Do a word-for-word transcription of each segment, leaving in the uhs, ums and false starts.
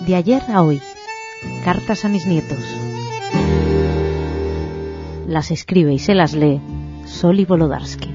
De ayer a hoy, cartas a mis nietos. Las escribe y se las lee Soli Volodarsky.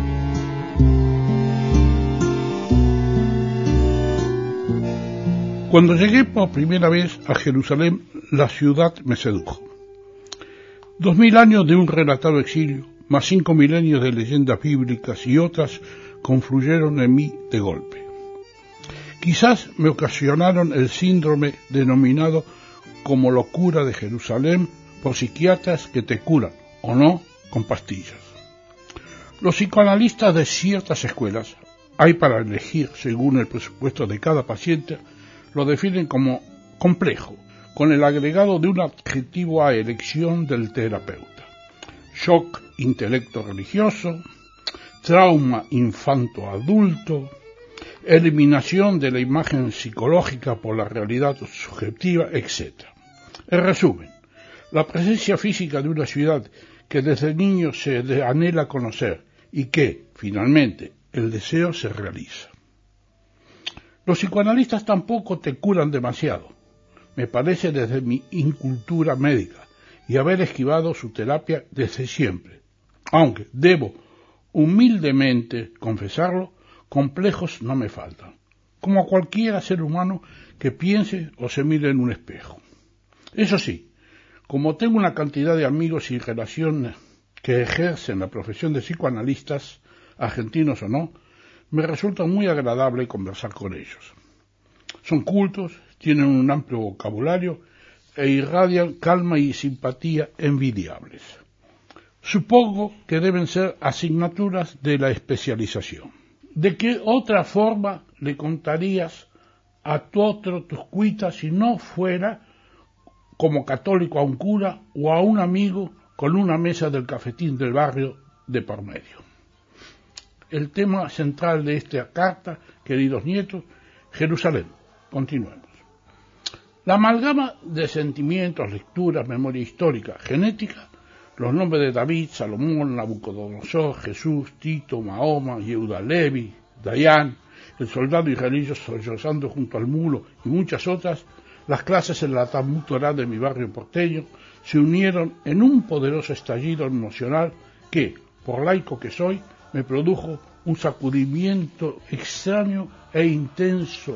Cuando llegué por primera vez a Jerusalén, la ciudad me sedujo. Dos mil años de un relatado exilio, más cinco milenios de leyendas bíblicas y otras confluyeron en mí de golpe. Quizás me ocasionaron el síndrome denominado como locura de Jerusalén por psiquiatras que te curan, o no, con pastillas. Los psicoanalistas de ciertas escuelas, hay para elegir según el presupuesto de cada paciente, lo definen como complejo, con el agregado de un adjetivo a elección del terapeuta. Shock intelecto religioso, trauma infanto-adulto, eliminación de la imagen psicológica por la realidad subjetiva, etcétera. En resumen, la presencia física de una ciudad que desde niño se anhela conocer y que, finalmente, el deseo se realiza. Los psicoanalistas tampoco te curan demasiado, me parece desde mi incultura médica y haber esquivado su terapia desde siempre, aunque debo humildemente confesarlo, complejos no me faltan, como a cualquier ser humano que piense o se mire en un espejo. Eso sí, como tengo una cantidad de amigos y relaciones que ejercen la profesión de psicoanalistas, argentinos o no, me resulta muy agradable conversar con ellos. Son cultos, tienen un amplio vocabulario e irradian calma y simpatía envidiables. Supongo que deben ser asignaturas de la especialización. ¿De qué otra forma le contarías a tu otro tus cuitas si no fuera como católico a un cura o a un amigo con una mesa del cafetín del barrio de por medio? El tema central de esta carta, queridos nietos, Jerusalén. Continuemos. La amalgama de sentimientos, lecturas, memoria histórica, genética, los nombres de David, Salomón, Nabucodonosor, Jesús, Tito, Mahoma, Yehuda Levi, Dayan, el soldado israelí sollozando junto al mulo y muchas otras, las clases en la Talmud Torá de mi barrio porteño, se unieron en un poderoso estallido emocional que, por laico que soy, me produjo un sacudimiento extraño e intenso.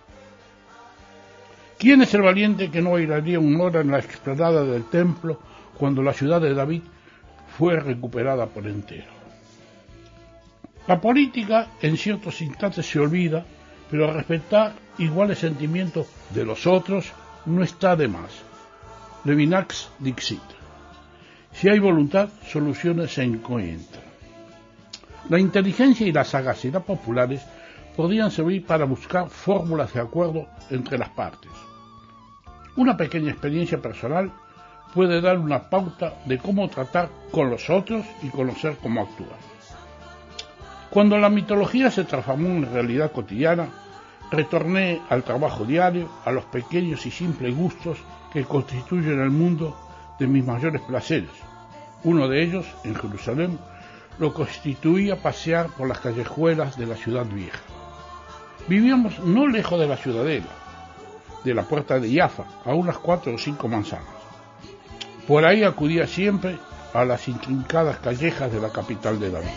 ¿Quién es el valiente que no bailaría una hora en la explanada del templo cuando la ciudad de David fue recuperada por entero? La política en ciertos instantes se olvida, pero respetar iguales sentimientos de los otros no está de más. Levinas Dixit. Si hay voluntad, soluciones se encuentran. La inteligencia y la sagacidad populares podrían servir para buscar fórmulas de acuerdo entre las partes. Una pequeña experiencia personal puede dar una pauta de cómo tratar con los otros y conocer cómo actuar. Cuando la mitología se transformó en realidad cotidiana, retorné al trabajo diario, a los pequeños y simples gustos que constituyen el mundo de mis mayores placeres. Uno de ellos, en Jerusalén, lo constituía pasear por las callejuelas de la ciudad vieja. Vivíamos no lejos de la ciudadela, de la puerta de Jaffa, a unas cuatro o cinco manzanas. Por ahí acudía siempre a las intrincadas callejas de la capital de David.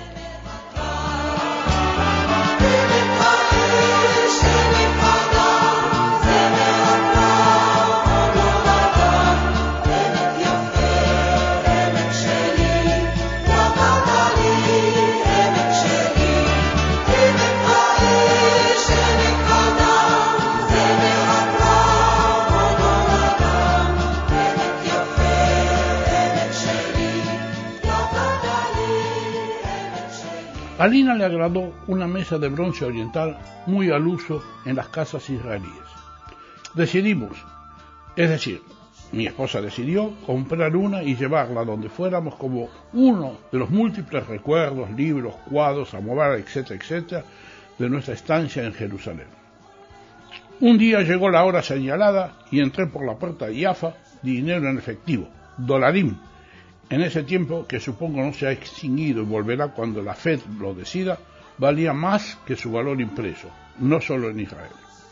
A Lina le agradó una mesa de bronce oriental muy al uso en las casas israelíes. Decidimos, es decir, mi esposa decidió comprar una y llevarla donde fuéramos como uno de los múltiples recuerdos, libros, cuadros, amobar, etcétera, etcétera, de nuestra estancia en Jerusalén. Un día llegó la hora señalada y entré por la puerta de Jaffa, dinero en efectivo, dolarín. En ese tiempo, que supongo no se ha extinguido y volverá cuando la Fed lo decida, valía más que su valor impreso, no solo en Israel.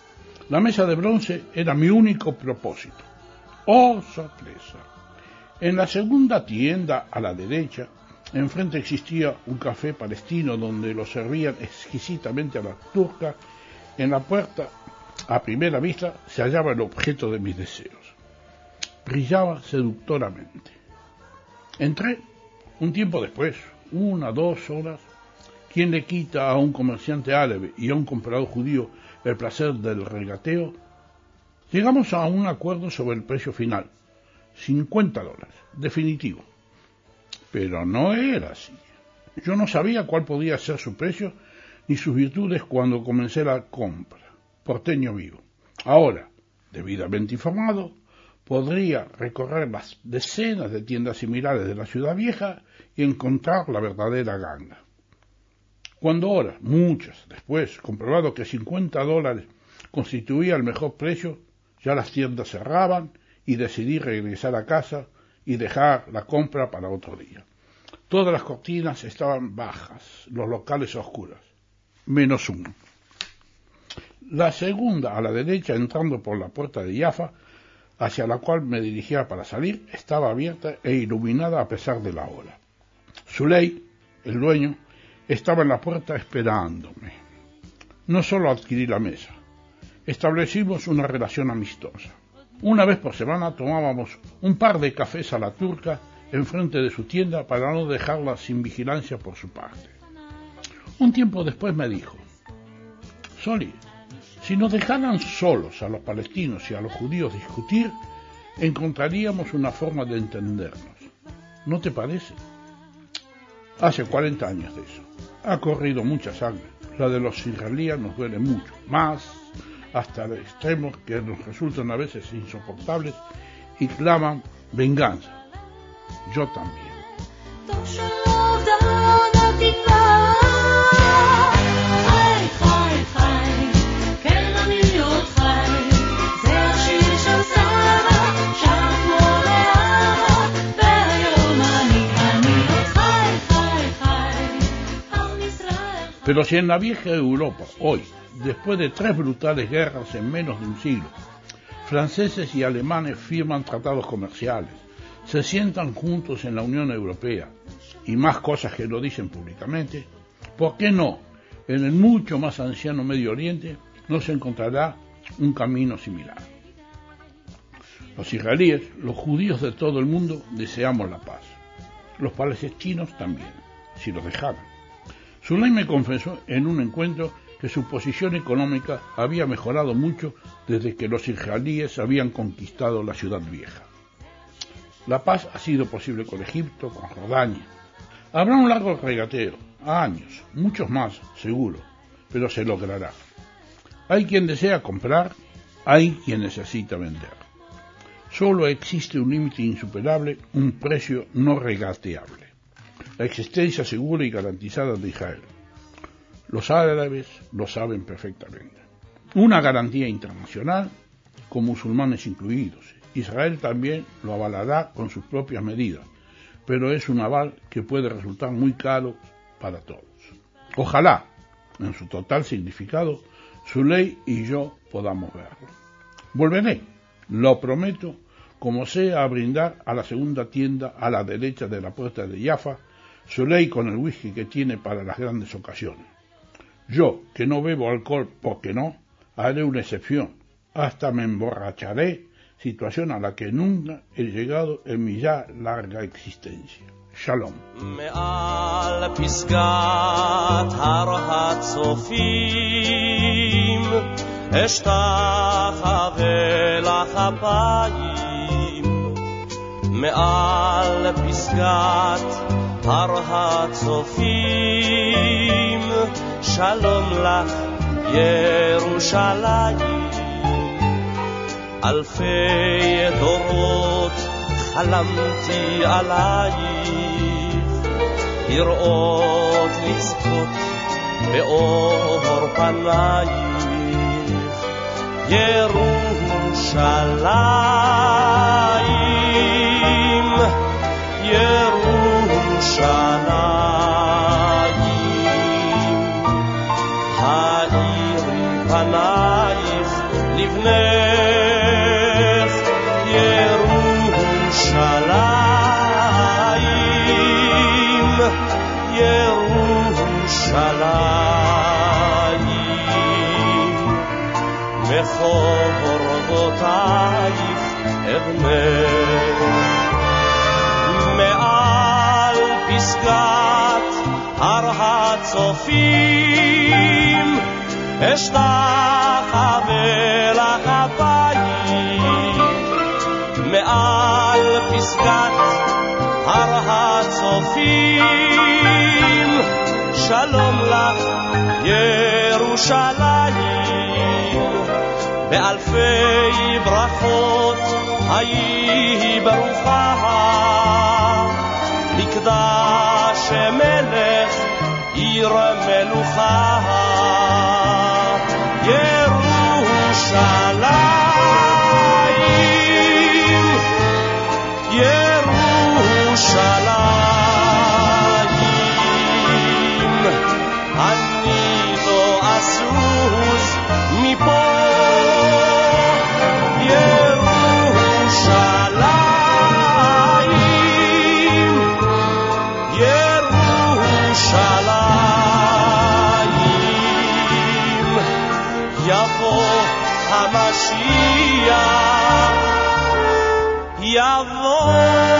La mesa de bronce era mi único propósito. ¡Oh, sorpresa! En la segunda tienda a la derecha, enfrente existía un café palestino donde lo servían exquisitamente a la turca. En la puerta, a primera vista, se hallaba el objeto de mis deseos. Brillaba seductoramente. Entré un tiempo después, una, dos horas. ¿Quién le quita a un comerciante árabe y a un comprador judío el placer del regateo? Llegamos a un acuerdo sobre el precio final, cincuenta dólares, definitivo. Pero no era así. Yo no sabía cuál podía ser su precio ni sus virtudes cuando comencé la compra. Porteño vivo. Ahora, debidamente informado, podría recorrer las decenas de tiendas similares de la ciudad vieja y encontrar la verdadera ganga. Cuando horas, muchas después, comprobado que cincuenta dólares constituía el mejor precio, ya las tiendas cerraban y decidí regresar a casa y dejar la compra para otro día. Todas las cortinas estaban bajas, los locales oscuros, menos uno. La segunda, a la derecha, entrando por la puerta de Jaffa, hacia la cual me dirigía para salir, estaba abierta e iluminada a pesar de la hora. Zuley, el dueño, estaba en la puerta esperándome. No solo adquirí la mesa, establecimos una relación amistosa. Una vez por semana tomábamos un par de cafés a la turca enfrente de su tienda para no dejarla sin vigilancia por su parte. Un tiempo después me dijo: Soli, si nos dejaran solos a los palestinos y a los judíos discutir, encontraríamos una forma de entendernos. ¿No te parece? Hace cuarenta años de eso. Ha corrido mucha sangre. La de los israelíes nos duele mucho, más hasta el extremo que nos resultan a veces insoportables y claman venganza. Yo también. Pero si en la vieja Europa, hoy, después de tres brutales guerras en menos de un siglo, franceses y alemanes firman tratados comerciales, se sientan juntos en la Unión Europea, y más cosas que lo dicen públicamente, ¿por qué no, en el mucho más anciano Medio Oriente, no se encontrará un camino similar? Los israelíes, los judíos de todo el mundo, deseamos la paz. Los palestinos también, si los dejaran. Zuley me confesó en un encuentro que su posición económica había mejorado mucho desde que los israelíes habían conquistado la ciudad vieja. La paz ha sido posible con Egipto, con Jordania. Habrá un largo regateo, años, muchos más, seguro, pero se logrará. Hay quien desea comprar, hay quien necesita vender. Solo existe un límite insuperable, un precio no regateable. La existencia segura y garantizada de Israel. Los árabes lo saben perfectamente. Una garantía internacional, con musulmanes incluidos. Israel también lo avalará con sus propias medidas, pero es un aval que puede resultar muy caro para todos. Ojalá, en su total significado, Zuley y yo podamos verlo. Volveré, lo prometo, como sea, a brindar a la segunda tienda a la derecha de la puerta de Jaffa, Zuley con el whisky que tiene para las grandes ocasiones. Yo, que no bebo alcohol porque no, haré una excepción, hasta me emborracharé, situación a la que nunca he llegado en mi ya larga existencia. Shalom. מעל פסגת הר הצופים אשתחווה לך אפיים מעל פסגת הר הצופים שלום לך ירושלים אלפי דורות חלמתי עלייך לראות לזכות באור פנייך ירושלים ירושלים האירי פנייך עלייך מחורבותייך אבנה מעל פסגת הר הצופים אשתחווה לך אפיים מעל פסגת הר הצופים שלום לך ירושלים באלפי ברכות היי ברוכה מקדש מלך עיר מלוכה ירושלים ירושלים אני לא אזוז מפה ירושלים ירושלים יבוא המשיח יבוא